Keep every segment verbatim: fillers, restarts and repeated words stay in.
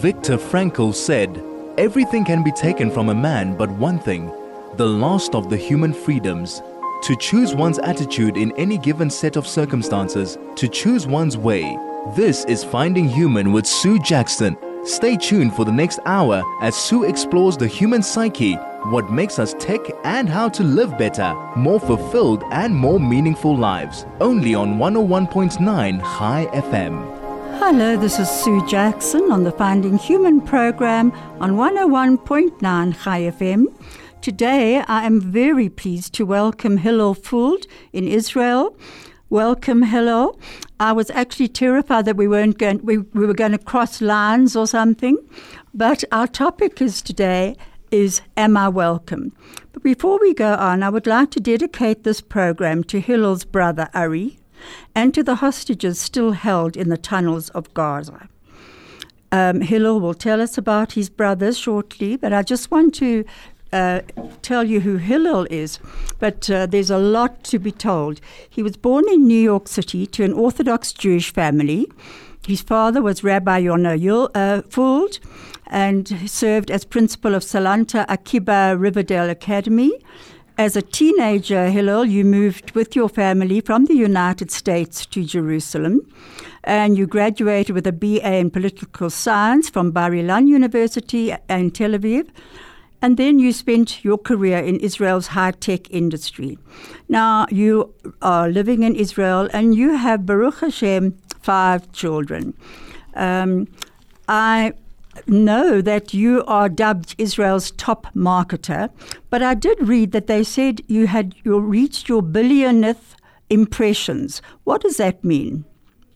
Viktor Frankl said, "Everything can be taken from a man but one thing, the last of the human freedoms. To choose one's attitude in any given set of circumstances, to choose one's way." This is Finding Human with Sue Jackson. Stay tuned for the next hour as Sue explores the human psyche, what makes us tick, and how to live better, more fulfilled and more meaningful lives. Only on one oh one point nine High F M. Hello, this is Sue Jackson on the Finding Human program on one oh one point nine High F M. Today, I am very pleased to welcome Hillel Fuld in Israel. Welcome, Hillel. I was actually terrified that we weren't going, we, we were going to cross lines or something, but our topic is today is Am I Welcome? But before we go on, I would like to dedicate this program to Hillel's brother Ari and to the hostages still held in the tunnels of Gaza. Um, Hillel will tell us about his brothers shortly, but I just want to Uh, tell you who Hillel is, but uh, there's a lot to be told. He was born in New York City to an Orthodox Jewish family. His father was Rabbi Yonah uh, Fuld and served as principal of Salanta Akiba Riverdale Academy. As a teenager, Hillel, you moved with your family from the United States to Jerusalem, and you graduated with a B A in political science from Bar Ilan University in Tel Aviv. And then you spent your career in Israel's high-tech industry. Now you are living in Israel and you have, Baruch Hashem, five children. Um, I know that you are dubbed Israel's top marketer, but I did read that they said you had you reached your billionth impressions. What does that mean?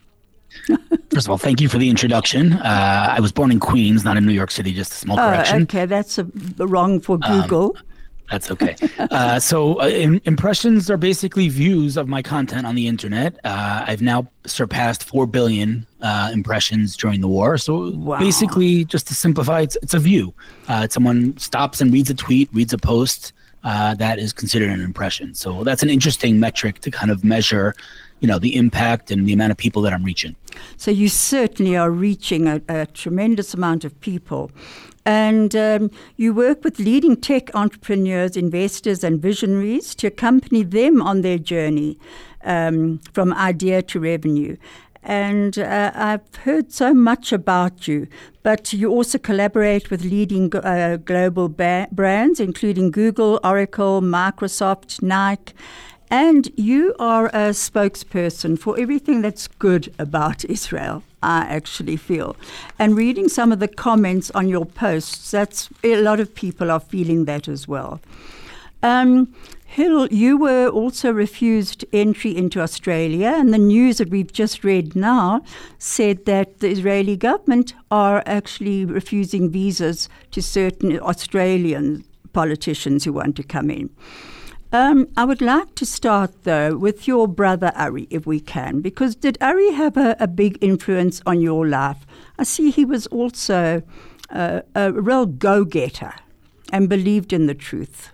First of all, thank you for the introduction. Uh, I was born in Queens, not in New York City, just a small oh, correction. Okay, that's a, wrong for Google. Um, that's okay. uh, so uh, in, impressions are basically views of my content on the internet. Uh, I've now surpassed four billion uh, impressions during the war. So wow. Basically, just to simplify, it's, it's a view. Uh, someone stops and reads a tweet, reads a post, uh, that is considered an impression. So that's an interesting metric to kind of measure, you know, the impact and the amount of people that I'm reaching. So you certainly are reaching a, a tremendous amount of people. And um, you work with leading tech entrepreneurs, investors, and visionaries to accompany them on their journey um, from idea to revenue. And uh, I've heard so much about you, but you also collaborate with leading uh, global ba- brands, including Google, Oracle, Microsoft, Nike. And you are a spokesperson for everything that's good about Israel, I actually feel. And reading some of the comments on your posts, that's a lot of people are feeling that as well. Um, Hillel, you were also refused entry into Australia, and the news that we've just read now said that the Israeli government are actually refusing visas to certain Australian politicians who want to come in. Um, I would like to start, though, with your brother Ari, if we can, because did Ari have a, a big influence on your life? I see he was also uh, a real go-getter and believed in the truth.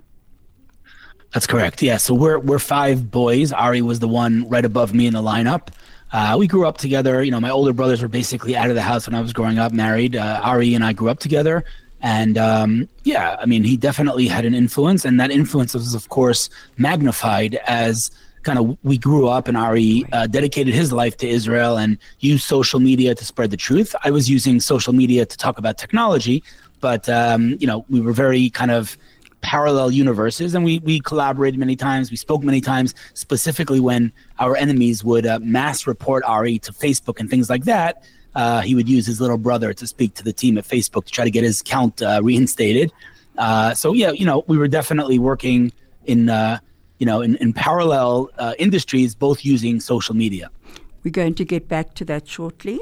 That's correct. Yeah. So we're we're five boys. Ari was the one right above me in the lineup. Uh, we grew up together. You know, my older brothers were basically out of the house when I was growing up, married. Uh, Ari and I grew up together. And um, yeah, I mean, he definitely had an influence. And that influence was, of course, magnified as kind of we grew up, and Ari uh, dedicated his life to Israel and used social media to spread the truth. I was using social media to talk about technology. But, um, you know, we were very kind of parallel universes, and we we collaborated many times. We spoke many times, specifically when our enemies would uh, mass report Ari to Facebook and things like that. Uh, he would use his little brother to speak to the team at Facebook to try to get his account uh, reinstated. Uh, so yeah, you know, we were definitely working in uh, you know in, in parallel uh, industries, both using social media. We're going to get back to that shortly.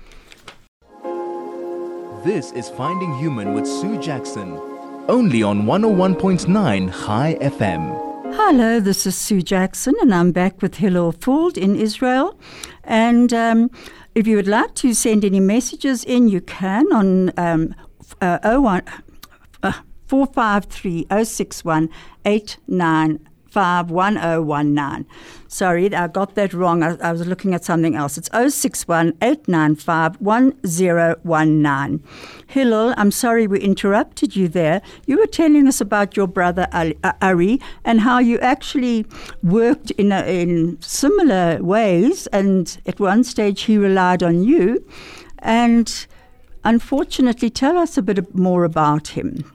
This is Finding Human with Sue Jackson. Only on one oh one point nine High F M. Hello, this is Sue Jackson, and I'm back with Hillel Fuld in Israel. And um, if you would like to send any messages in, you can on um, uh, oh one, uh, four five three oh six one eight nine five one zero one nine. Sorry, I got that wrong. I, I was looking at something else. It's zero six one, eight nine five, one zero one nine. Hillel, I'm sorry we interrupted you there. You were telling us about your brother Ali, uh, Ari and how you actually worked in, a, in similar ways, and at one stage he relied on you. And unfortunately, tell us a bit more about him.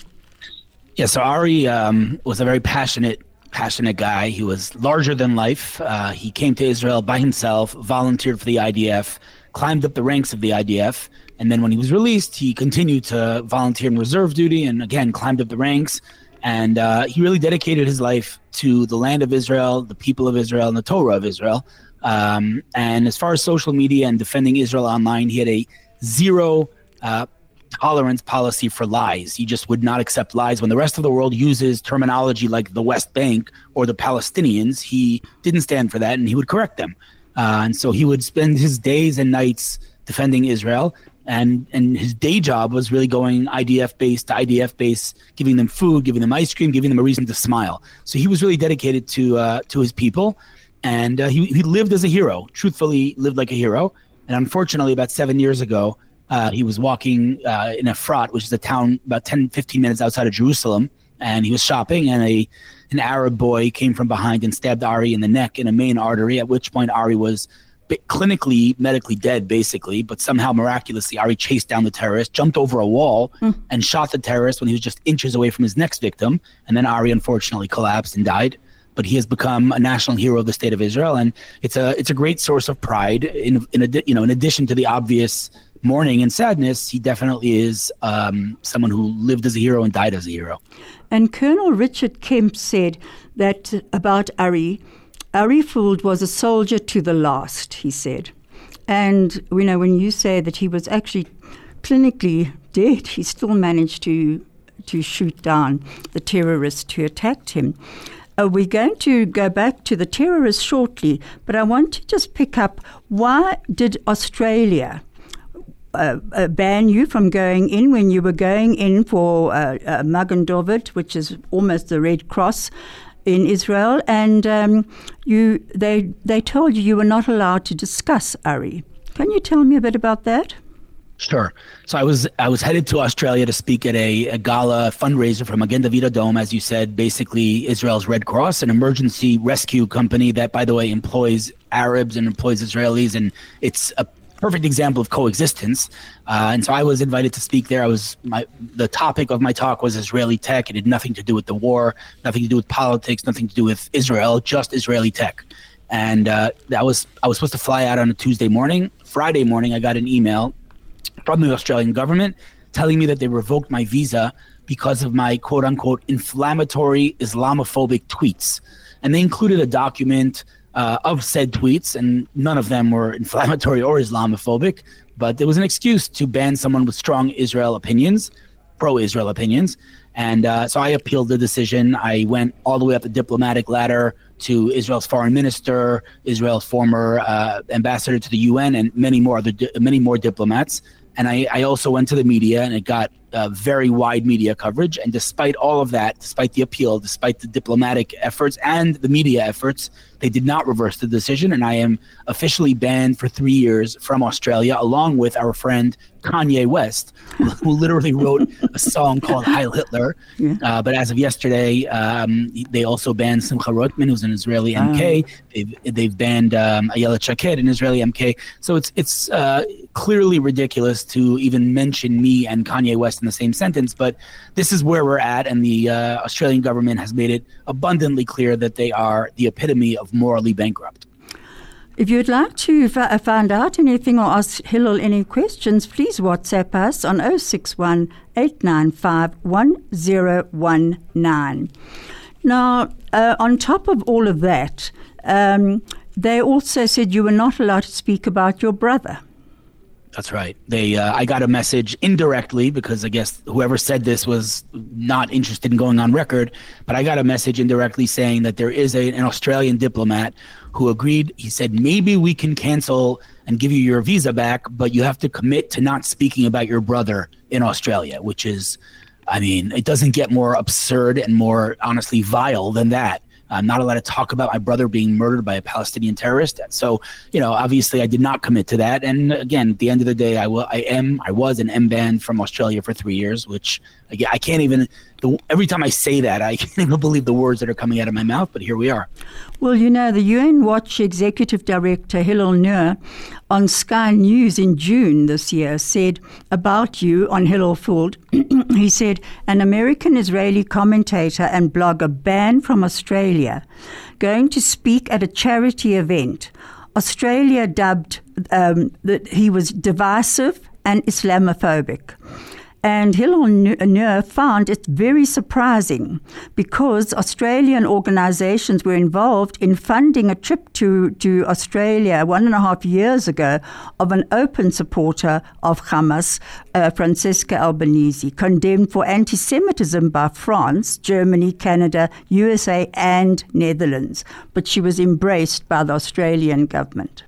Yeah, so Ari um, was a very passionate passionate guy. He was larger than life. Uh, he came to Israel by himself, volunteered for the I D F, climbed up the ranks of the I D F, and then when he was released, he continued to volunteer in reserve duty and again climbed up the ranks. And uh, he really dedicated his life to the land of Israel, the people of Israel, and the Torah of Israel. Um, and as far as social media and defending Israel online, he had a zero uh, tolerance policy for lies. He just would not accept lies. When the rest of the world uses terminology like the West Bank or the Palestinians, he didn't stand for that, and he would correct them. Uh, and so he would spend his days and nights defending Israel, and and his day job was really going I D F base to I D F base, giving them food, giving them ice cream, giving them a reason to smile. So he was really dedicated to uh, to his people, and uh, he, he lived as a hero, truthfully lived like a hero. And unfortunately, about seven years ago, Uh, he was walking uh, in Efrat, which is a town about ten, fifteen minutes outside of Jerusalem, and he was shopping, and a an Arab boy came from behind and stabbed Ari in the neck in a main artery, at which point Ari was clinically, medically dead, basically, but somehow miraculously, Ari chased down the terrorist, jumped over a wall, mm. and shot the terrorist when he was just inches away from his next victim, and then Ari unfortunately collapsed and died. But he has become a national hero of the state of Israel, and it's a it's a great source of pride. In in a, you know, in addition to the obvious mourning and sadness, he definitely is um, someone who lived as a hero and died as a hero. And Colonel Richard Kemp said that about Ari, Ari Fuld was a soldier to the last, he said. And, you know, when you say that he was actually clinically dead, he still managed to, to shoot down the terrorists who attacked him. Uh, we're going to go back to the terrorists shortly, but I want to just pick up, why did Australia Uh, uh, ban you from going in when you were going in for uh, uh, Magen David, which is almost the Red Cross in Israel, and um, you they they told you you were not allowed to discuss Ari. Can you tell me a bit about that? Sure. So I was I was headed to Australia to speak at a, a gala fundraiser for Magen David Adom, as you said, basically Israel's Red Cross, an emergency rescue company that, by the way, employs Arabs and employs Israelis, and it's a perfect example of coexistence. Uh, and so I was invited to speak there. I was my the topic of my talk was Israeli tech. It had nothing to do with the war, nothing to do with politics, nothing to do with Israel, just Israeli tech. And uh, that was I was supposed to fly out on a Tuesday morning. Friday morning, I got an email from the Australian government telling me that they revoked my visa because of my quote unquote inflammatory Islamophobic tweets. And they included a document Uh, of said tweets, and none of them were inflammatory or Islamophobic, but there was an excuse to ban someone with strong Israel opinions, pro-Israel opinions. And uh, so I appealed the decision. I went all the way up the diplomatic ladder to Israel's foreign minister, Israel's former uh, ambassador to the U N, and many more other di- many more diplomats. And I, I also went to the media, and it got uh, very wide media coverage. And despite all of that, despite the appeal, despite the diplomatic efforts and the media efforts, they did not reverse the decision. And I am officially banned for three years from Australia, along with our friend Kanye West, who literally wrote a song called Heil Hitler. Yeah. Uh, but as of yesterday, um, they also banned Simcha Rotman, who's an Israeli M K. Oh. They've, they've banned um, Ayelet Shaked, an Israeli M K. So it's it's uh, clearly ridiculous to even mention me and Kanye West in the same sentence. But this is where we're at, and the uh, Australian government has made it abundantly clear that they are the epitome of morally bankrupt. If you'd like to f- find out anything or ask Hillel any questions, please WhatsApp us on zero six one, eight nine five, one zero one nine. Now, uh, on top of all of that, um, they also said you were not allowed to speak about your brother. That's right. They, uh, I got a message indirectly, because I guess whoever said this was not interested in going on record, but I got a message indirectly saying that there is a, an Australian diplomat who agreed. He said, maybe we can cancel and give you your visa back, but you have to commit to not speaking about your brother in Australia, which is, I mean, it doesn't get more absurd and more honestly vile than that. I'm not allowed to talk about my brother being murdered by a Palestinian terrorist. So, you know, obviously I did not commit to that. And again, at the end of the day, I will, I am, I was an M banned from Australia for three years, which again, I can't even, the, every time I say that, I can't even believe the words that are coming out of my mouth, but here we are. Well, you know, the U N Watch Executive Director Hillel Nur on Sky News in June this year said about you on Hillel Fuld, he said, an American-Israeli commentator and blogger banned from Australia, going to speak at a charity event. Australia dubbed um, that he was divisive and Islamophobic. And Hillel Nur found it very surprising because Australian organisations were involved in funding a trip to, to Australia one and a half years ago of an open supporter of Hamas, uh, Francesca Albanese, condemned for anti-Semitism by France, Germany, Canada, U S A and Netherlands. But she was embraced by the Australian government.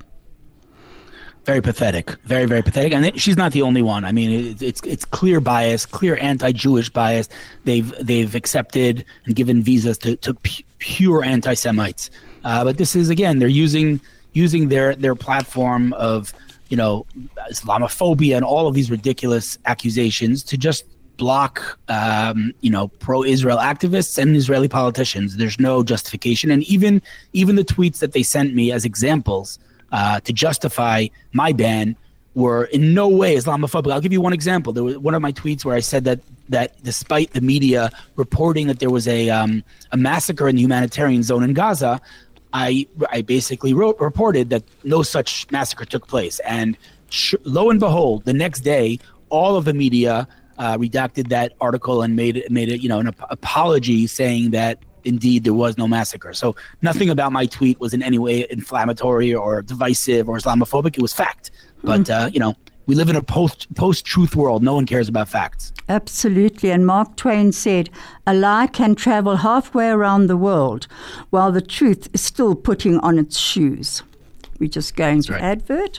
Very pathetic, very, very pathetic. And she's not the only one. I mean, it, it's it's clear bias, clear anti-Jewish bias. They've they've accepted and given visas to, to pu- pure anti-Semites. Uh, but this is, again, they're using using their, their platform of, you know, Islamophobia and all of these ridiculous accusations to just block, um, you know, pro-Israel activists and Israeli politicians. There's no justification. And even even the tweets that they sent me as examples Uh, to justify my ban were in no way Islamophobic. I'll give you one example. There was one of my tweets where I said that that despite the media reporting that there was a um, a massacre in the humanitarian zone in Gaza, I I basically wrote reported that no such massacre took place. And sh- lo and behold, the next day, all of the media uh, redacted that article and made it made it you know an ap- apology saying that indeed there was no massacre. So nothing about my tweet was in any way inflammatory or divisive or Islamophobic. It was fact. But, mm. uh, you know, we live in a post, post-truth world. No one cares about facts. Absolutely. And Mark Twain said, a lie can travel halfway around the world while the truth is still putting on its shoes. We're just going That's to right. advert.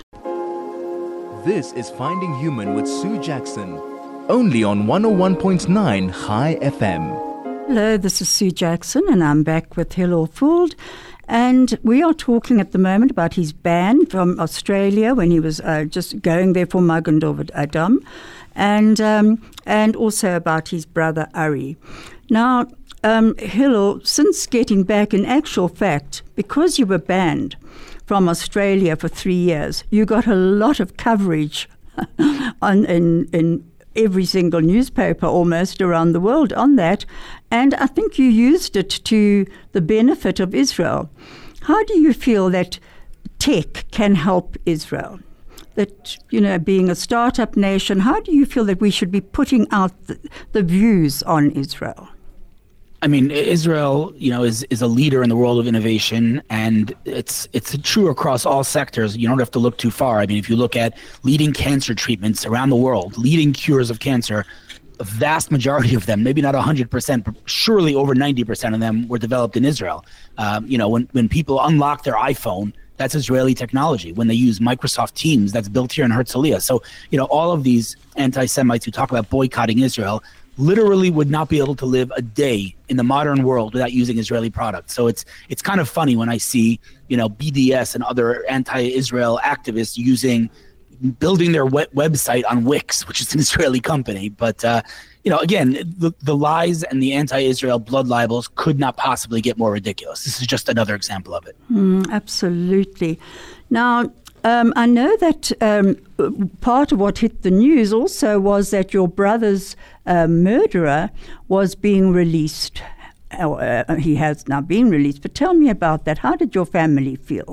This is Finding Human with Sue Jackson, only on one oh one point nine High F M. Hello, this is Sue Jackson, and I'm back with Hillel Fuld. And we are talking at the moment about his ban from Australia when he was uh, just going there for Magen David Adom, and um, and also about his brother Ari. Now, um, Hillel, since getting back, in actual fact, because you were banned from Australia for three years, you got a lot of coverage on in in. every single newspaper almost around the world on that, and I think you used it to the benefit of Israel. How do you feel that tech can help Israel? That, you know, being a startup nation, how do you feel that we should be putting out the, the views on Israel? I mean, Israel, you know, is, is a leader in the world of innovation, and it's it's true across all sectors. You don't have to look too far. I mean, if you look at leading cancer treatments around the world, leading cures of cancer, a vast majority of them, maybe not one hundred percent, but surely over ninety percent of them were developed in Israel. Um, you know, when, when people unlock their iPhone, that's Israeli technology. When they use Microsoft Teams, that's built here in Herzliya. So, you know, all of these anti-Semites who talk about boycotting Israel literally would not be able to live a day in the modern world without using Israeli products. So it's it's kind of funny when I see, you know, B D S and other anti-Israel activists using, building their web- website on Wix, which is an Israeli company. But, uh, you know, again, the, the lies and the anti-Israel blood libels could not possibly get more ridiculous. This is just another example of it. Mm, absolutely. Now, Um, I know that um, part of what hit the news also was that your brother's uh, murderer was being released. Uh, he has now been released. But tell me about that. How did your family feel?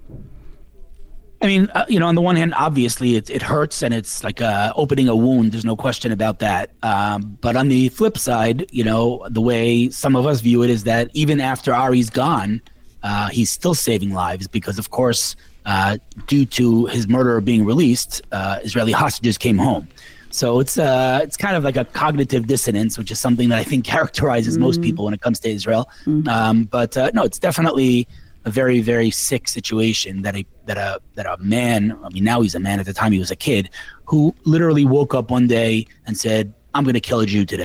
I mean, uh, you know, on the one hand, obviously it, it hurts and it's like uh, opening a wound. There's no question about that. Um, but on the flip side, you know, the way some of us view it is that even after Ari's gone, uh, he's still saving lives because, of course, Uh, due to his murderer being released, uh, Israeli hostages came home. So it's uh, it's kind of like a cognitive dissonance, which is something that I think characterizes mm-hmm. most people when it comes to Israel. Mm-hmm. Um, but uh, no, it's definitely a very, very sick situation that a that a that a man. I mean, now he's a man. At the time, he was a kid who literally woke up one day and said, "I'm going to kill a Jew today."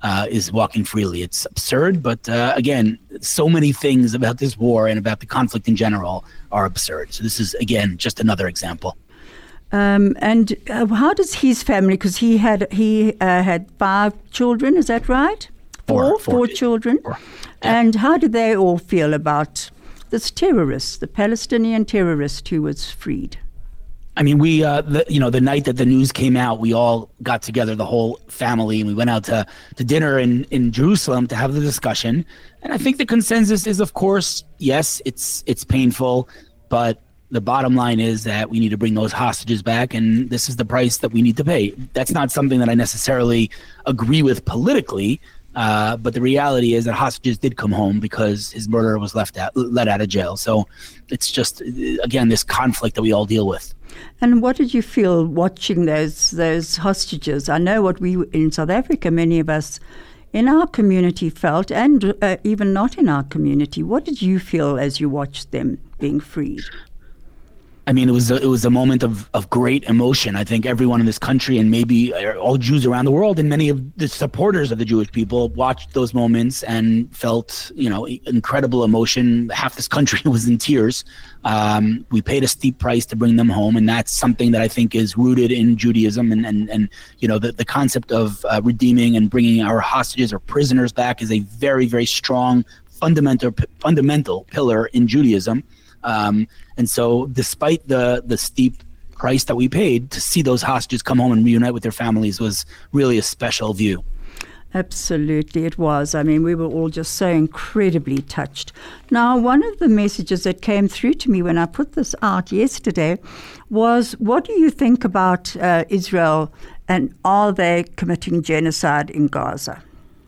uh, is walking freely. It's absurd, but uh, again, so many things about this war and about the conflict in general are absurd. So this is, again, just another example. Um, and uh, how does his family, because he had he uh, had five children, is that right? Four. Four, four, four children. Four. Yeah. And how did they all feel about this terrorist, the Palestinian terrorist who was freed? I mean, we, uh, the, you know, the night that the news came out, we all got together, the whole family, and we went out to, to dinner in, in Jerusalem to have the discussion. And I think the consensus is, of course, yes, it's it's painful, but the bottom line is that we need to bring those hostages back, and this is the price that we need to pay. That's not something that I necessarily agree with politically, uh, but the reality is that hostages did come home because his murderer was left out, let out of jail. So it's just, again, this conflict that we all deal with. And what did you feel watching those those hostages? I know what we in South Africa, many of us in our community felt, and uh, even not in our community. What did you feel as you watched them being freed? I mean, it was a, it was a moment of, of great emotion. I think everyone in this country, and maybe all Jews around the world, and many of the supporters of the Jewish people, watched those moments and felt, you know, incredible emotion. Half this country was in tears. Um, we paid a steep price to bring them home, and that's something that I think is rooted in Judaism. And and, and you know, the, the concept of uh, redeeming and bringing our hostages or prisoners back is a very, very strong fundamental fundamental pillar in Judaism. Um, and so despite the, the steep price that we paid, to see those hostages come home and reunite with their families was really a special view. Absolutely, it was. I mean, we were all just so incredibly touched. Now, one of the messages that came through to me when I put this out yesterday was, what do you think about uh, Israel, and are they committing genocide in Gaza?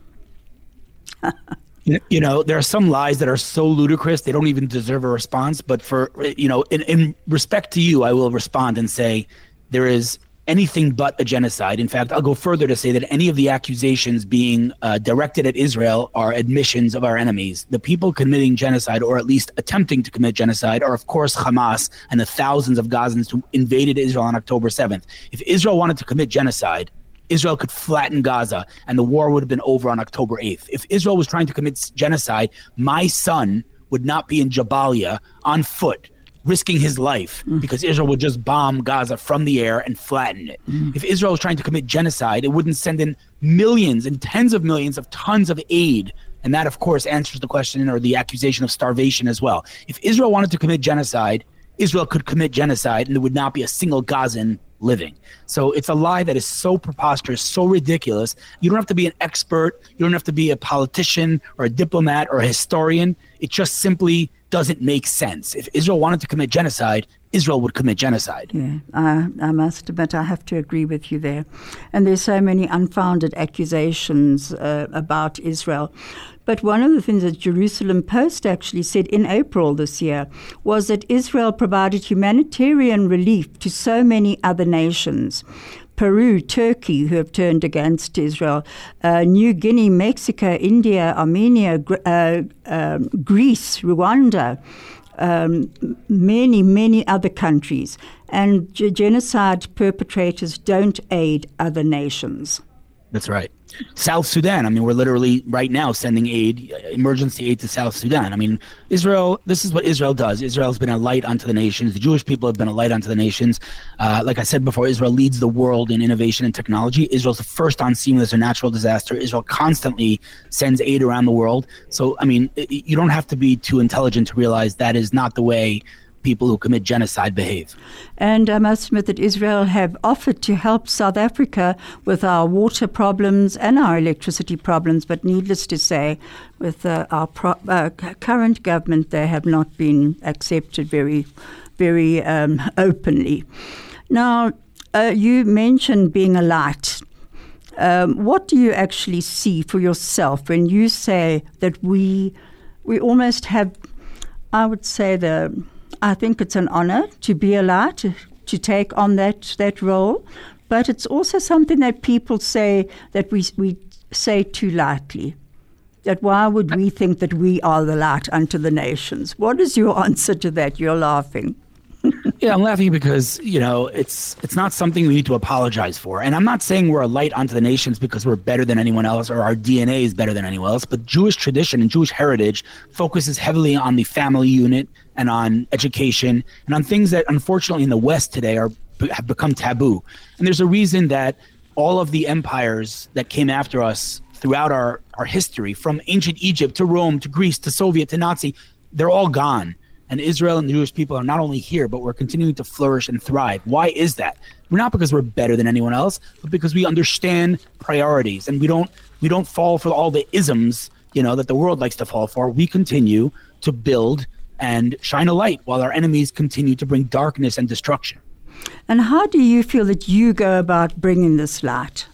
You know, there are some lies that are so ludicrous, they don't even deserve a response. But for, you know, in, in respect to you, I will respond and say there is anything but a genocide. In fact, I'll go further to say that any of the accusations being uh, directed at Israel are admissions of our enemies. The people committing genocide, or at least attempting to commit genocide, are, of course, Hamas and the thousands of Gazans who invaded Israel on October seventh. If Israel wanted to commit genocide, Israel could flatten Gaza and the war would have been over on October eighth. If Israel was trying to commit genocide, my son would not be in Jabalia on foot, risking his life, mm. because Israel would just bomb Gaza from the air and flatten it. Mm. If Israel was trying to commit genocide, it wouldn't send in millions and tens of millions of tons of aid. And that, of course, answers the question or the accusation of starvation as well. If Israel wanted to commit genocide, Israel could commit genocide and there would not be a single Gazan living. So it's a lie that is so preposterous, so ridiculous. You don't have to be an expert. You don't have to be a politician or a diplomat or a historian. It just simply doesn't make sense. If Israel wanted to commit genocide, Israel would commit genocide. Yeah, I, I must admit I have to agree with you there. And there's so many unfounded accusations uh, about Israel. But one of the things that Jerusalem Post actually said in April this year was that Israel provided humanitarian relief to so many other nations. Peru, Turkey, who have turned against Israel, uh, New Guinea, Mexico, India, Armenia, uh, uh, Greece, Rwanda, um, many, many other countries. And g- genocide perpetrators don't aid other nations. That's right. South Sudan. I mean, we're literally right now sending aid, emergency aid to South Sudan. I mean, Israel, this is what Israel does. Israel's been a light unto the nations. The Jewish people have been a light unto the nations. Uh, like I said before, Israel leads the world in innovation and technology. Israel's the first on scene when there's a natural disaster. Israel constantly sends aid around the world. So, I mean, you don't have to be too intelligent to realize that is not the way people who commit genocide behave. And I must admit that Israel have offered to help South Africa with our water problems and our electricity problems, but needless to say, with uh, our pro- uh, current government, they have not been accepted very, very um, openly. Now, uh, you mentioned being a light. Um, what do you actually see for yourself when you say that we, we almost have, I would say the I think it's an honor to be a light, to, to take on that, that role, but it's also something that people say that we we say too lightly. That why would we think that we are the light unto the nations? What is your answer to that? You're laughing. Yeah, I'm laughing because, you know, it's it's not something we need to apologize for. And I'm not saying we're a light unto the nations because we're better than anyone else or our D N A is better than anyone else. But Jewish tradition and Jewish heritage focuses heavily on the family unit and on education and on things that, unfortunately, in the West today are have become taboo. And there's a reason that all of the empires that came after us throughout our, our history, from ancient Egypt to Rome to Greece to Soviet to Nazi, they're all gone. And Israel and the Jewish people are not only here, but we're continuing to flourish and thrive. Why is that? We're not because we're better than anyone else, but because we understand priorities and we don't we don't fall for all the isms, you know, that the world likes to fall for. We continue to build and shine a light while our enemies continue to bring darkness and destruction. And how do you feel that you go about bringing this light?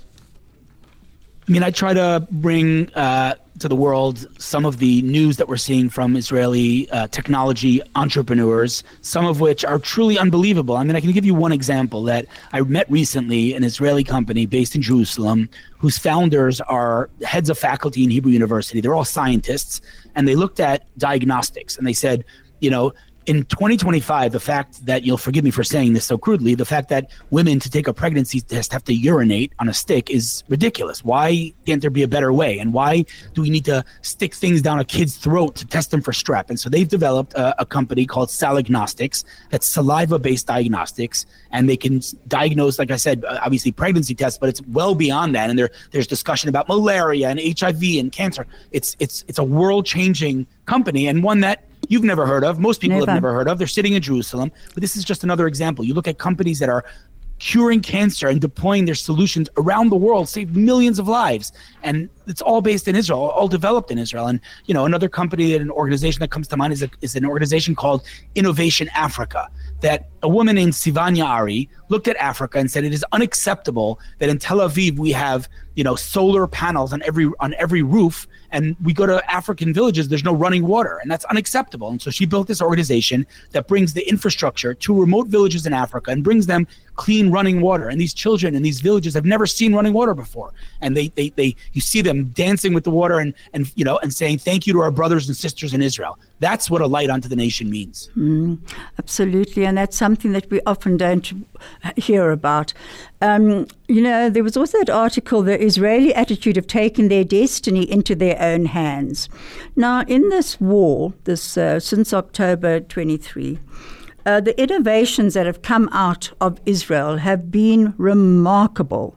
I mean, I try to bring uh, to the world some of the news that we're seeing from Israeli uh, technology entrepreneurs, some of which are truly unbelievable. I mean, I can give you one example that I met recently, an Israeli company based in Jerusalem, whose founders are heads of faculty in Hebrew University. They're all scientists, and they looked at diagnostics, and they said, you know, in twenty twenty-five, the fact that, you'll forgive me for saying this so crudely, the fact that women to take a pregnancy test have to urinate on a stick is ridiculous. Why can't there be a better way? And why do we need to stick things down a kid's throat to test them for strep? And so they've developed a, a company called Salignostics that's saliva-based diagnostics, and they can diagnose, like I said, obviously pregnancy tests, but it's well beyond that. And there, there's discussion about malaria and H I V and cancer. It's it's it's a world-changing company, and one that you've never heard of. Most people never. have never heard of. They're sitting in Jerusalem. But this is just another example. You look at companies that are curing cancer and deploying their solutions around the world, save millions of lives. And it's all based in Israel, all developed in Israel. And, you know, another company and an organization that comes to mind is, a, is an organization called Innovation Africa, that a woman named Sivanya Ari looked at Africa and said, it is unacceptable that in Tel Aviv we have, you know, solar panels on every on every roof, and we go to African villages, there's no running water, and that's unacceptable. And so she built this organization that brings the infrastructure to remote villages in Africa and brings them clean running water. And these children in these villages have never seen running water before. And they they they you see them dancing with the water and and you know and saying thank you to our brothers and sisters in Israel. That's what a light unto the nation means. Mm, absolutely, and that's something that we often don't hear about. Um, you know, there was also that article, the Israeli attitude of taking their destiny into their own hands. Now, in this war, this uh, since October twenty-third, uh, the innovations that have come out of Israel have been remarkable.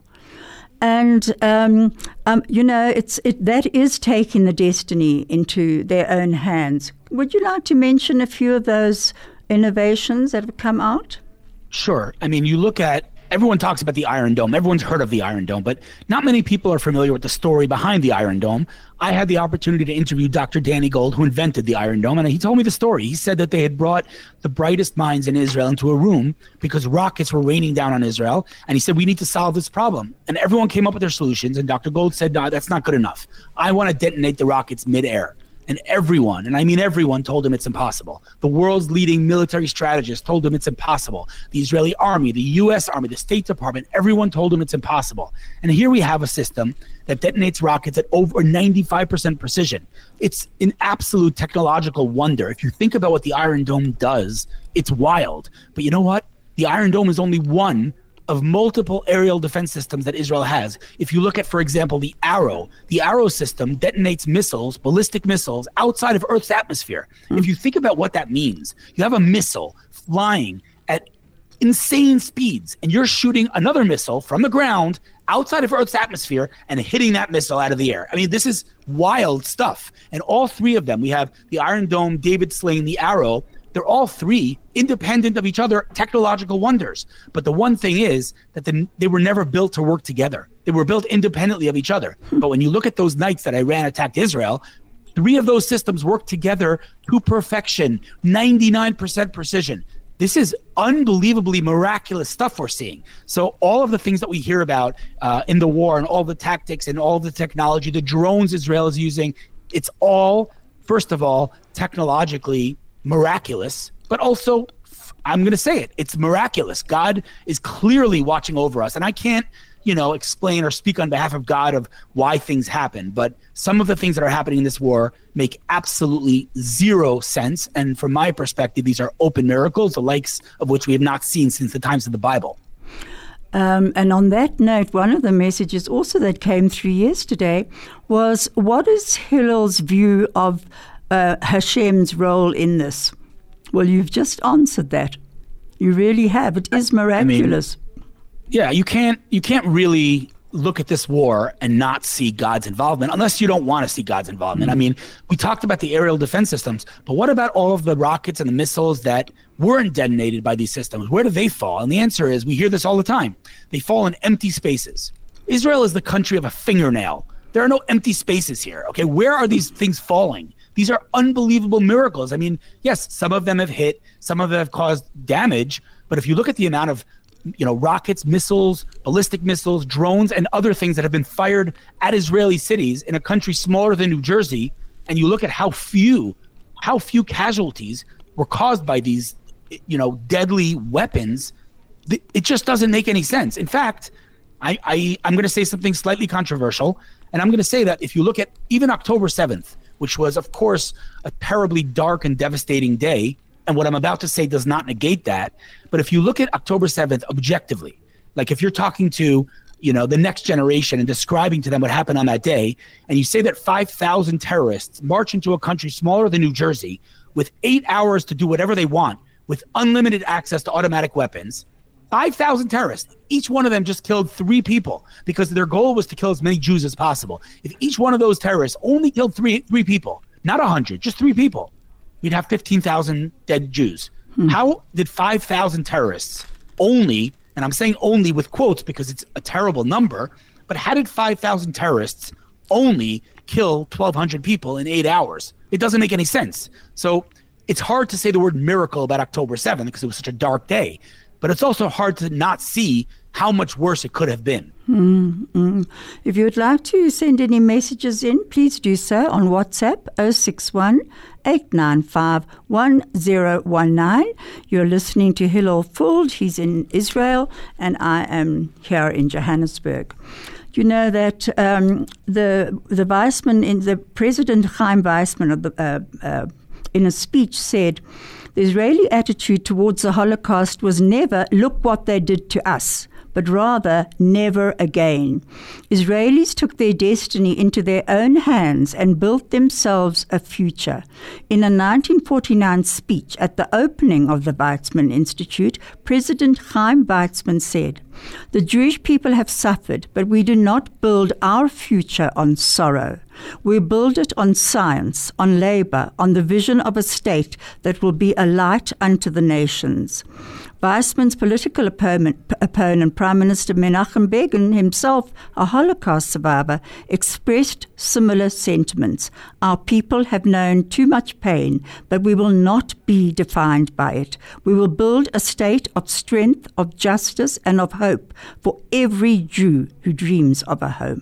And, um, um, you know, it's it, that is taking the destiny into their own hands. Would you like to mention a few of those innovations that have come out? Sure. I mean, you look at, everyone talks about the Iron Dome. Everyone's heard of the Iron Dome, but not many people are familiar with the story behind the Iron Dome. I had the opportunity to interview Doctor Danny Gold, who invented the Iron Dome, and he told me the story. He said that they had brought the brightest minds in Israel into a room because rockets were raining down on Israel, and he said, we need to solve this problem. And everyone came up with their solutions, and Doctor Gold said, no, that's not good enough. I want to detonate the rockets midair. And everyone, and I mean everyone, told him it's impossible. The world's leading military strategists told him it's impossible. The Israeli army, the U S Army, the State Department, everyone told him it's impossible. And here we have a system that detonates rockets at over ninety-five percent precision. It's an absolute technological wonder. If you think about what the Iron Dome does, it's wild. But you know what? The Iron Dome is only one of multiple aerial defense systems that Israel has. If you look at, for example, the Arrow, the Arrow system detonates missiles, ballistic missiles, outside of Earth's atmosphere. Mm. If you think about what that means, you have a missile flying at insane speeds, and you're shooting another missile from the ground outside of Earth's atmosphere and hitting that missile out of the air. I mean, this is wild stuff. And all three of them, we have the Iron Dome, David Sling, the Arrow, they're all three independent of each other, technological wonders. But the one thing is that the, they were never built to work together. They were built independently of each other. But when you look at those nights that Iran attacked Israel, three of those systems work together to perfection, ninety-nine percent precision. This is unbelievably miraculous stuff we're seeing. So all of the things that we hear about uh, in the war and all the tactics and all the technology, the drones Israel is using, it's all, first of all, technologically miraculous, but also, I'm going to say it, it's miraculous. God is clearly watching over us. And I can't you know, explain or speak on behalf of God of why things happen. But some of the things that are happening in this war make absolutely zero sense. And from my perspective, these are open miracles, the likes of which we have not seen since the times of the Bible. Um, and on that note, one of the messages also that came through yesterday was, what is Hillel's view of uh, Hashem's role in this? Well, you've just answered that. You really have. It is miraculous. I mean, yeah, you can't you can't really look at this war and not see God's involvement unless you don't want to see God's involvement. Mm-hmm. I mean, we talked about the aerial defense systems, but what about all of the rockets and the missiles that weren't detonated by these systems? Where do they fall? And the answer is, we hear this all the time. They fall in empty spaces. Israel is the country of a fingernail. There are no empty spaces here. Okay, where are these things falling? These are unbelievable miracles. I mean, yes, some of them have hit, some of them have caused damage, but if you look at the amount of, you know, rockets, missiles, ballistic missiles, drones, and other things that have been fired at Israeli cities in a country smaller than New Jersey, and you look at how few, how few casualties were caused by these, you know, deadly weapons, it just doesn't make any sense. In fact, I, I, I'm going to say something slightly controversial, and I'm going to say that if you look at even October seventh, which was, of course, a terribly dark and devastating day, and what I'm about to say does not negate that, but if you look at October seventh objectively, like if you're talking to, you know, the next generation and describing to them what happened on that day, and you say that five thousand terrorists march into a country smaller than New Jersey with eight hours to do whatever they want, with unlimited access to automatic weapons, five thousand terrorists, each one of them just killed three people because their goal was to kill as many Jews as possible. If each one of those terrorists only killed three three people, not one hundred, just three people, you'd have fifteen thousand dead Jews. Hmm. How did five thousand terrorists only, and I'm saying only with quotes because it's a terrible number, but how did five thousand terrorists only kill twelve hundred people in eight hours? It doesn't make any sense. So it's hard to say the word miracle about October seventh because it was such a dark day. But it's also hard to not see how much worse it could have been. Mm-hmm. If you would like to send any messages in, please do so on WhatsApp oh six one, eight nine five, one oh one nine. You're listening to Hillel Fuld. He's in Israel, and I am here in Johannesburg. You know that um, the the Weizmann, in the President Chaim Weizmann, of the, uh, uh, in a speech said, the Israeli attitude towards the Holocaust was never, look what they did to us, but rather, never again. Israelis took their destiny into their own hands and built themselves a future. In a nineteen forty-nine speech at the opening of the Weizmann Institute, President Chaim Weizmann said, the Jewish people have suffered, but we do not build our future on sorrow. We build it on science, on labor, on the vision of a state that will be a light unto the nations. Weizmann's political opponent, opponent, Prime Minister Menachem Begin, himself a Holocaust survivor, expressed similar sentiments. Our people have known too much pain, but we will not be defined by it. We will build a state of strength, of justice, and of hope for every Jew who dreams of a home.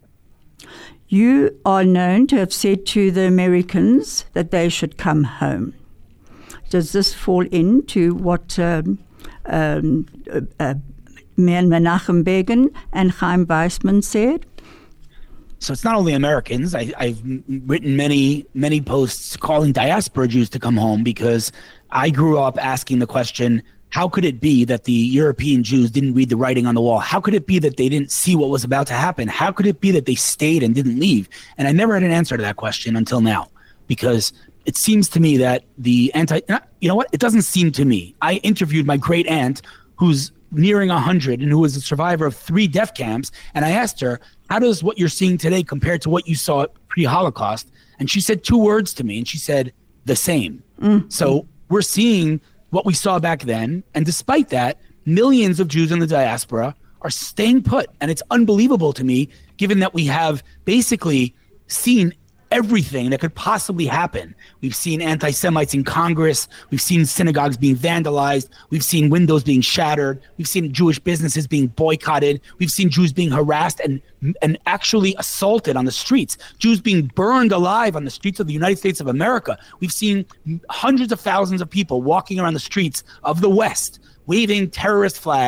You are known to have said to the Americans that they should come home. Does this fall into what um, um, uh, uh, Menachem Begin and Chaim Weizmann said? So it's not only Americans. I, I've written many, many posts calling diaspora Jews to come home because I grew up asking the question, how could it be that the European Jews didn't read the writing on the wall? How could it be that they didn't see what was about to happen? How could it be that they stayed and didn't leave? And I never had an answer to that question until now, because it seems to me that the anti, you know what? It doesn't seem to me. I interviewed my great aunt who's nearing one hundred and who was a survivor of three death camps. And I asked her, how does what you're seeing today compare to what you saw pre-Holocaust? And she said two words to me, and she said, the same. Mm-hmm. So we're seeing what we saw back then. And despite that, millions of Jews in the diaspora are staying put. And it's unbelievable to me, given that we have basically seen everything that could possibly happen. We've seen anti-Semites in Congress. We've seen synagogues being vandalized. We've seen windows being shattered. We've seen Jewish businesses being boycotted. We've seen Jews being harassed and and actually assaulted on the streets. Jews being burned alive on the streets of the United States of America. We've seen hundreds of thousands of people walking around the streets of the West, waving terrorist flags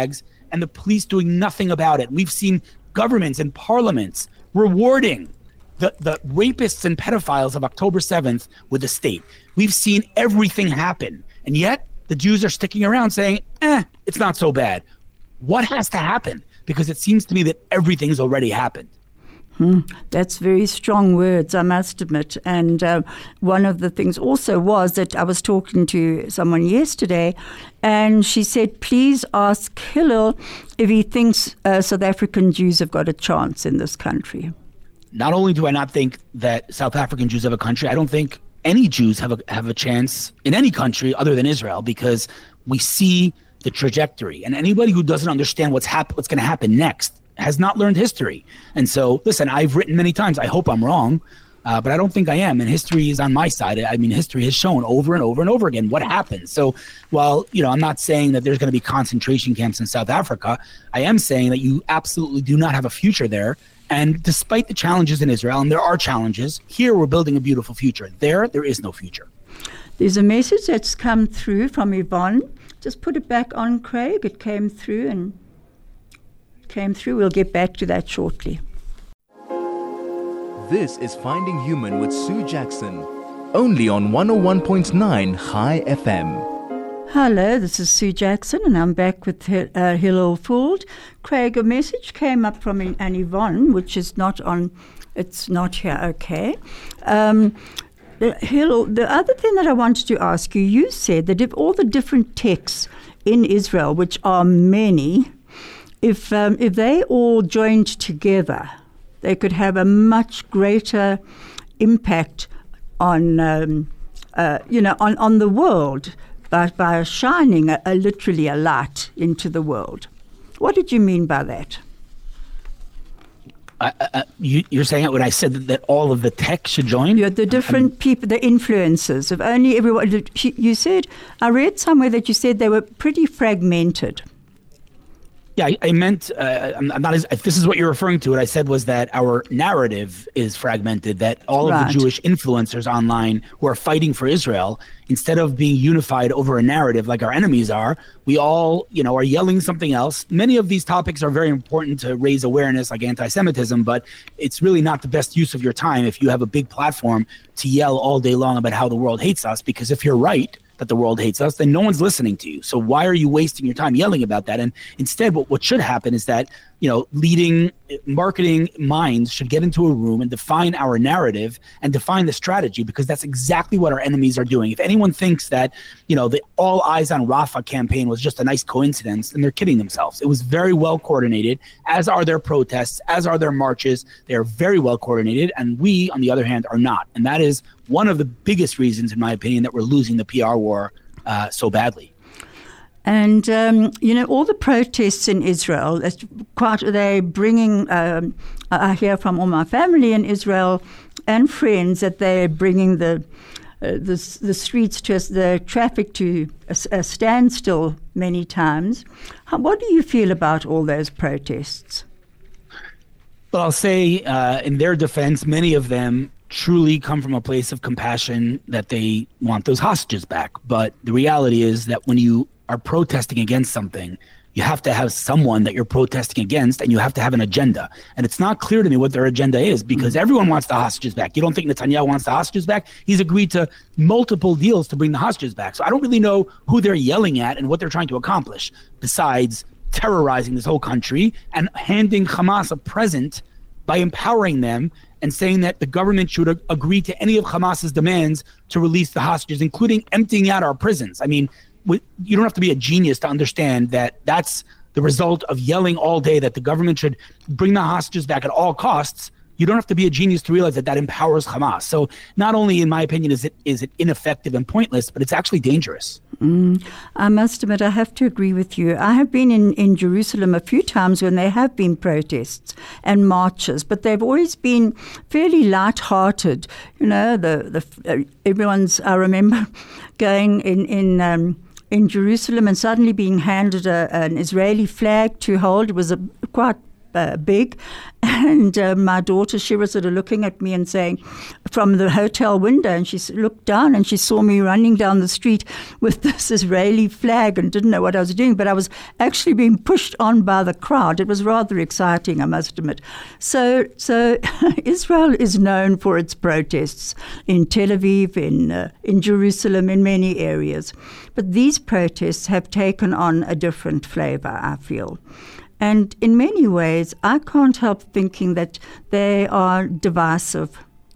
and the police doing nothing about it. We've seen governments and parliaments rewarding the, the rapists and pedophiles of October seventh with the state. We've seen everything happen. And yet the Jews are sticking around saying, eh, it's not so bad. What has to happen? Because it seems to me that everything's already happened. Hmm. That's very strong words, I must admit. And uh, one of the things also was that I was talking to someone yesterday, and she said, please ask Hillel if he thinks uh, South African Jews have got a chance in this country. Not only do I not think that South African Jews have a country, I don't think any Jews have a, have a chance in any country other than Israel, because we see the trajectory. And anybody who doesn't understand what's hap- what's going to happen next has not learned history. And so, listen, I've written many times, I hope I'm wrong, uh, but I don't think I am. And history is on my side. I mean, history has shown over and over and over again what happens. So while, you know, I'm not saying that there's going to be concentration camps in South Africa, I am saying that you absolutely do not have a future there. And despite the challenges in Israel, and there are challenges, here we're building a beautiful future. There, there is no future. There's a message that's come through from Yvonne. Just put it back on, Craig. It came through and came through. We'll get back to that shortly. This is Finding Human with Sue Jackson, only on one oh one point nine High F M. Hello, this is Sue Jackson, and I'm back with uh, Hillel Fuld. Craig, a message came up from an Yvonne, which is not on, it's not here, okay. Um, the, Hillel, the other thing that I wanted to ask you, you said that if all the different texts in Israel, which are many, if um, if they all joined together, they could have a much greater impact on, um, uh, you know, on, on the world. By, by shining a, a, literally a light into the world. What did you mean by that? Uh, uh, you, you're saying it when I said that, that all of the tech should join? Yeah, the different I'm, people, the influencers, if only everyone. You said, I read somewhere that you said they were pretty fragmented. Yeah, I, I meant, uh, I'm, I'm not as, if this is what you're referring to, what I said was that our narrative is fragmented, that all right. of the Jewish influencers online who are fighting for Israel, instead of being unified over a narrative like our enemies are, we all, you know, are yelling something else. Many of these topics are very important to raise awareness, like anti-Semitism, but it's really not the best use of your time if you have a big platform to yell all day long about how the world hates us, because if you're right, that the world hates us, then no one's listening to you. So why are you wasting your time yelling about that? And instead, what, what should happen is that, you know, leading marketing minds should get into a room and define our narrative and define the strategy, because that's exactly what our enemies are doing. If anyone thinks that, you know, the All Eyes on Rafah campaign was just a nice coincidence, then they're kidding themselves. It was very well coordinated, as are their protests, as are their marches. They are very well coordinated, and we, on the other hand, are not. And that is one of the biggest reasons, in my opinion, that we're losing the P R war uh, so badly. And, um, you know, all the protests in Israel, that's quite, they're bringing, um, I hear from all my family in Israel and friends that they're bringing the uh, the, the streets to the traffic to a, a standstill many times. How, what do you feel about all those protests? Well, I'll say uh, in their defense, many of them truly come from a place of compassion that they want those hostages back. But the reality is that when you are protesting against something, you have to have someone that you're protesting against, and you have to have an agenda. And it's not clear to me what their agenda is, because mm-hmm. everyone wants the hostages back. You don't think Netanyahu wants the hostages back? He's agreed to multiple deals to bring the hostages back. So I don't really know who they're yelling at and what they're trying to accomplish, besides terrorizing this whole country and handing Hamas a present by empowering them and saying that the government should ag- agree to any of Hamas's demands to release the hostages, including emptying out our prisons. I mean, you don't have to be a genius to understand that that's the result of yelling all day that the government should bring the hostages back at all costs. You don't have to be a genius to realize that that empowers Hamas. So not only, in my opinion, is it is it ineffective and pointless, but it's actually dangerous. Mm, I must admit, I have to agree with you. I have been in, in Jerusalem a few times when there have been protests and marches, but they've always been fairly light-hearted. You know, the the uh, everyone's. I remember going in in. Um, in Jerusalem and suddenly being handed a, an Israeli flag to hold. It was a quite uh, big. And uh, my daughter, she was sort of looking at me and saying, from the hotel window, and she s- looked down and she saw me running down the street with this Israeli flag and didn't know what I was doing. But I was actually being pushed on by the crowd. It was rather exciting, I must admit. So, so Israel is known for its protests in Tel Aviv, in uh, in Jerusalem, in many areas. But these protests have taken on a different flavor, I feel. And in many ways, I can't help thinking that they are divisive.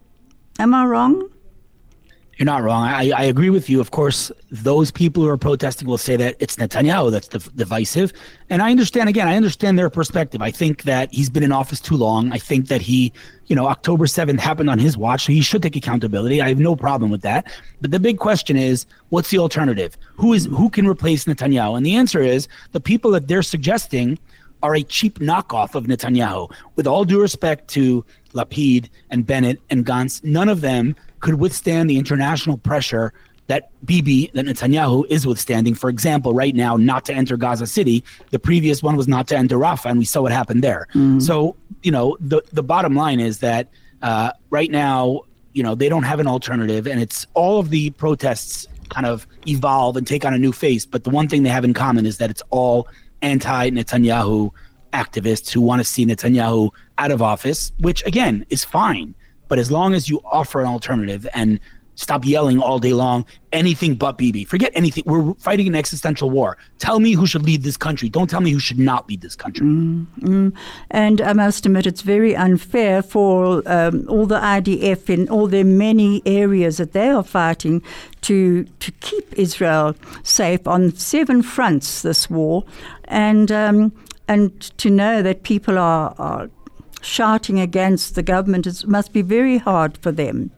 Am I wrong? You're not wrong. I, I agree with you. Of course, those people who are protesting will say that it's Netanyahu that's div- divisive. And I understand, again, I understand their perspective. I think that he's been in office too long. I think that he, you know, October seventh happened on his watch, so he should take accountability. I have no problem with that. But the big question is, what's the alternative? Who is who can replace Netanyahu? And the answer is the people that they're suggesting are a cheap knockoff of Netanyahu. With all due respect to Lapid and Bennett and Gantz, none of them could withstand the international pressure that Bibi, that Netanyahu is withstanding. For example, right now, not to enter Gaza City. The previous one was not to enter Rafah, and we saw what happened there. Mm. So, you know, the, the bottom line is that uh, right now, you know, they don't have an alternative, and it's all of the protests kind of evolve and take on a new face. But the one thing they have in common is that it's all anti-Netanyahu activists who want to see Netanyahu out of office, which, again, is fine. But as long as you offer an alternative and stop yelling all day long, anything but Bibi. Forget anything. We're fighting an existential war. Tell me who should lead this country. Don't tell me who should not lead this country. Mm-hmm. And I must admit, it's very unfair for um, all the I D F in all their many areas that they are fighting to to keep Israel safe on seven fronts, this war. And um, and to know that people are, are shouting against the government, it must be very hard for them.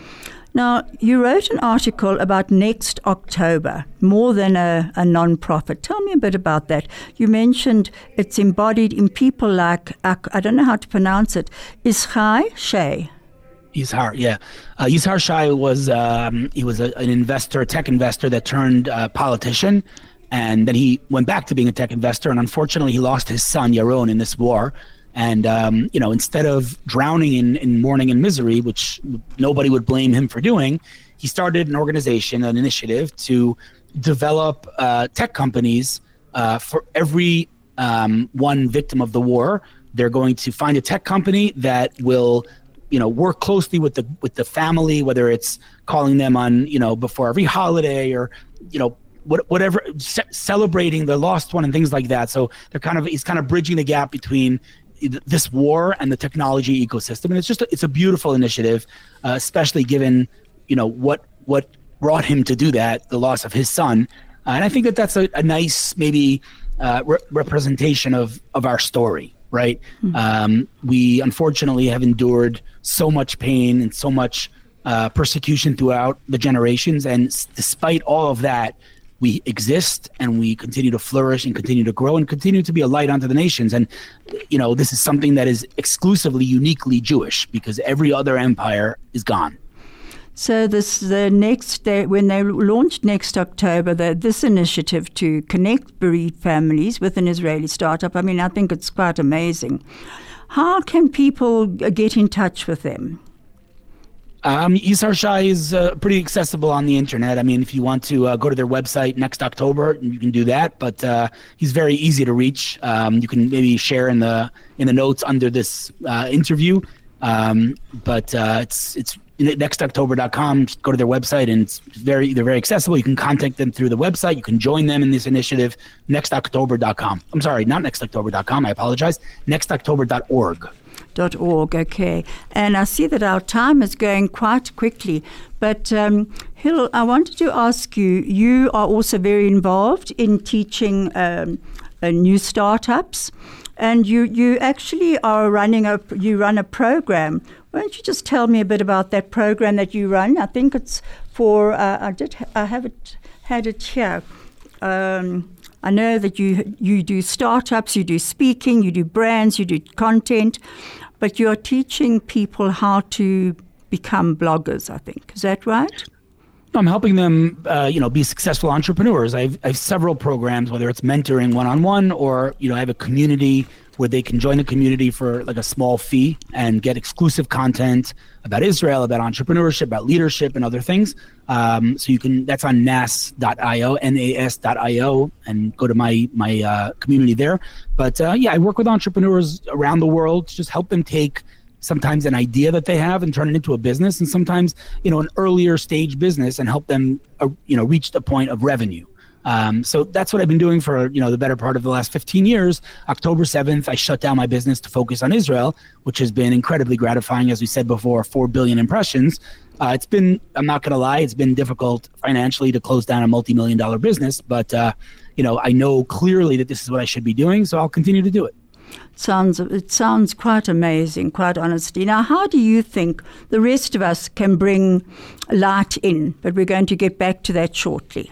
Now, you wrote an article about Next October, more than a, a non-profit. Tell me a bit about that. You mentioned it's embodied in people like, I don't know how to pronounce it, Yishai Shai. Yishar, yeah. Uh, Yishar Shai was, um, he was a, an investor, a tech investor that turned uh, politician, and then he went back to being a tech investor, and unfortunately he lost his son, Yaron, in this war. And, um, you know, instead of drowning in, in mourning and misery, which nobody would blame him for doing, he started an organization, an initiative to develop uh, tech companies uh, for every um, one victim of the war. They're going to find a tech company that will, you know, work closely with the with the family, whether it's calling them on, you know, before every holiday or, you know, what, whatever, ce- celebrating the lost one and things like that. So they're kind of, he's kind of bridging the gap between this war and the technology ecosystem, and it's just a, it's a beautiful initiative, uh, especially given, you know, what what brought him to do that, the loss of his son, uh, and I think that that's a, a nice maybe uh, re- representation of of our story, right? Mm-hmm. Um, we unfortunately have endured so much pain and so much uh, persecution throughout the generations, and s- despite all of that, we exist and we continue to flourish and continue to grow and continue to be a light unto the nations. And, you know, this is something that is exclusively, uniquely Jewish because every other empire is gone. So this the next day, when they launched Next October, the, this initiative to connect bereaved families with an Israeli startup, I mean, I think it's quite amazing. How can people get in touch with them? Um, Yishar Shai is uh, pretty accessible on the internet. I mean, if you want to uh, go to their website Next October, you can do that. But uh, he's very easy to reach. Um, you can maybe share in the in the notes under this uh, interview. Um, but uh, it's it's next october dot com. Just go to their website, and it's very they're very accessible. You can contact them through the website. You can join them in this initiative. next october dot com. I'm sorry, not next october dot com. I apologize. next october dot org. Dot org, okay. And I see that our time is going quite quickly. But um, Hillel, I wanted to ask you, you are also very involved in teaching um, uh, new startups, and you, you actually are running a, you run a program. Why don't you just tell me a bit about that program that you run? I think it's for, uh, I did, I have it, had it here. Um, I know that you you do startups, you do speaking, you do brands, you do content, but you're teaching people how to become bloggers, I think. Is that right? I'm helping them, uh, you know, be successful entrepreneurs. I've, I have several programs, whether it's mentoring one-on-one or, you know, I have a community where they can join the community for like a small fee and get exclusive content about Israel, about entrepreneurship, about leadership, and other things. Um, so you can, that's on N A S dot io, N A S dot io, and go to my my uh, community there. But uh, yeah, I work with entrepreneurs around the world to just help them take sometimes an idea that they have and turn it into a business, and sometimes, you know, an earlier stage business, and help them, uh, you know, reach the point of revenue. Um, so that's what I've been doing for, you know, the better part of the last fifteen years. October seventh, I shut down my business to focus on Israel, which has been incredibly gratifying. As we said before, four billion impressions. Uh, it's been, I'm not going to lie, it's been difficult financially to close down a multi-million dollar business, but, uh, you know, I know clearly that this is what I should be doing, so I'll continue to do it. Sounds it sounds quite amazing, quite honestly. Now, how do you think the rest of us can bring light in? But we're going to get back to that shortly.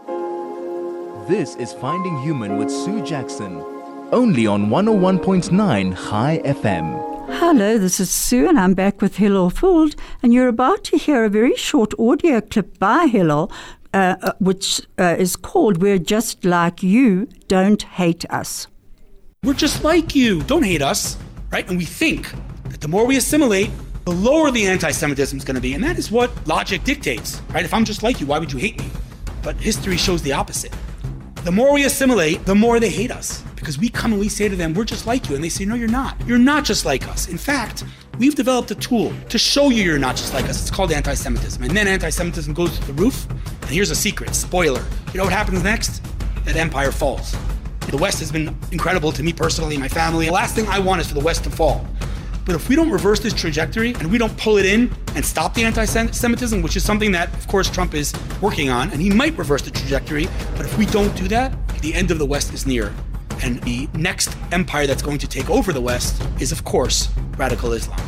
This is Finding Human with Sue Jackson, only on one oh one point nine High F M. Hello, this is Sue, and I'm back with Hillel Fuld, and you're about to hear a very short audio clip by Hillel, uh, which uh, is called "We're Just Like You, Don't Hate Us." We're just like you. Don't hate us, right? And we think that the more we assimilate, the lower the anti-Semitism is going to be. And that is what logic dictates, right? If I'm just like you, why would you hate me? But history shows the opposite. The more we assimilate, the more they hate us. Because we come and we say to them, we're just like you. And they say, no, you're not. You're not just like us. In fact, we've developed a tool to show you you're not just like us. It's called anti-Semitism. And then anti-Semitism goes to the roof. And here's a secret, spoiler. You know what happens next? That empire falls. The West has been incredible to me personally and my family. The last thing I want is for the West to fall. But if we don't reverse this trajectory and we don't pull it in and stop the anti-Semitism, which is something that, of course, Trump is working on, and he might reverse the trajectory, but if we don't do that, the end of the West is near. And the next empire that's going to take over the West is, of course, radical Islam.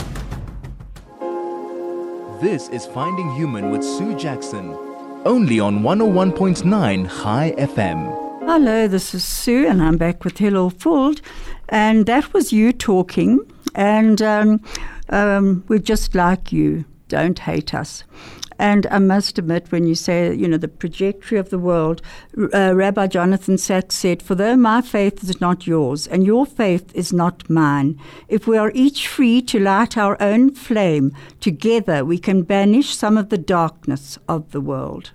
This is Finding Human with Sue Jackson, only on one oh one point nine High F M. Hello, this is Sue, and I'm back with Hillel Fuld, and that was you talking, and um, um, we're just like you, don't hate us. And I must admit, when you say, you know, the trajectory of the world, uh, Rabbi Jonathan Sacks said, for though my faith is not yours, and your faith is not mine, if we are each free to light our own flame, together we can banish some of the darkness of the world.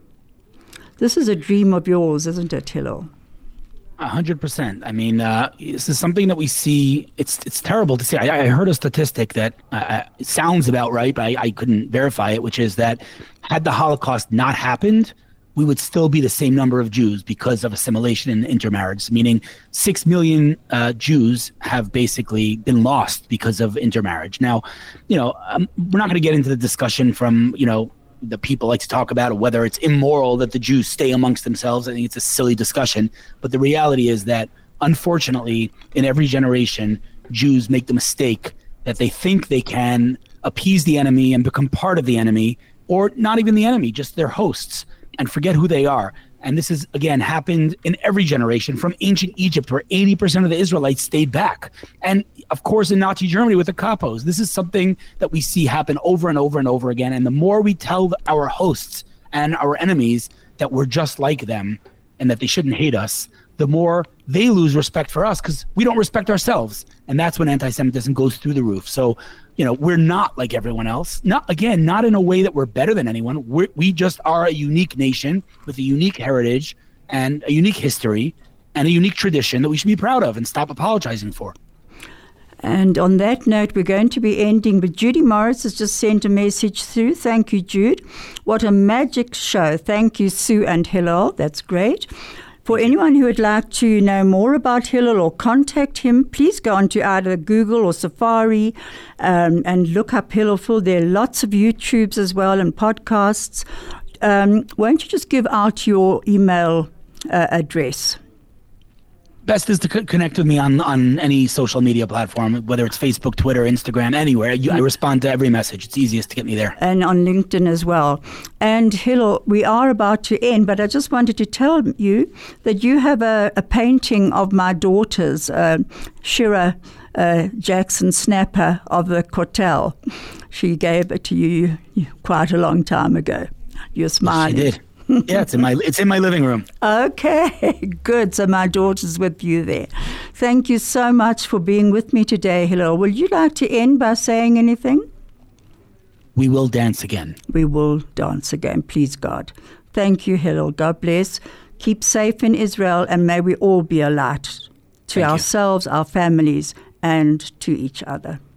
This is a dream of yours, isn't it, Hillel? A hundred percent. I mean, uh, this is something that we see. It's it's terrible to see. I, I heard a statistic that uh, it sounds about right, but I, I couldn't verify it, which is that had the Holocaust not happened, we would still be the same number of Jews because of assimilation and intermarriage, meaning six million uh, Jews have basically been lost because of intermarriage. Now, you know, um, we're not going to get into the discussion from, you know, the people like to talk about whether it's immoral that the Jews stay amongst themselves. I think it's a silly discussion. But the reality is that, unfortunately, in every generation, Jews make the mistake that they think they can appease the enemy and become part of the enemy, or not even the enemy, just their hosts, and forget who they are. And this has, again, happened in every generation, from ancient Egypt, where eighty percent of the Israelites stayed back. And, of course, in Nazi Germany with the kapos. This is something that we see happen over and over and over again. And the more we tell our hosts and our enemies that we're just like them and that they shouldn't hate us, the more they lose respect for us, because we don't respect ourselves. And that's when anti-Semitism goes through the roof. So, you know, we're not like everyone else. Not again, not in a way that we're better than anyone. We're, we just are a unique nation with a unique heritage and a unique history and a unique tradition that we should be proud of and stop apologizing for. And on that note, we're going to be ending, but Judy Morris has just sent a message through. Thank you, Jude. What a magic show. Thank you, Sue and Hillel. That's great. For anyone who would like to know more about Hillel or contact him, please go onto either Google or Safari um, and look up Hillel Fuld. There are lots of YouTubes as well and podcasts. Um, won't you just give out your email uh, address? Best is to co- connect with me on, on any social media platform, whether it's Facebook, Twitter, Instagram, anywhere. You, I respond to every message. It's easiest to get me there. And on LinkedIn as well. And Hillel, we are about to end, but I just wanted to tell you that you have a, a painting of my daughter's, uh, Shira uh, Jackson Snapper of the Kotel. She gave it to you quite a long time ago. You're smiling. Yes, she did. Yeah, it's in my it's in my living room. Okay, good. So my daughter's with you there. Thank you so much for being with me today, Hillel. Would you like to end by saying anything? We will dance again. We will dance again, please God. Thank you, Hillel. God bless. Keep safe in Israel, and may we all be a light to Thank you. ourselves, our families, and to each other.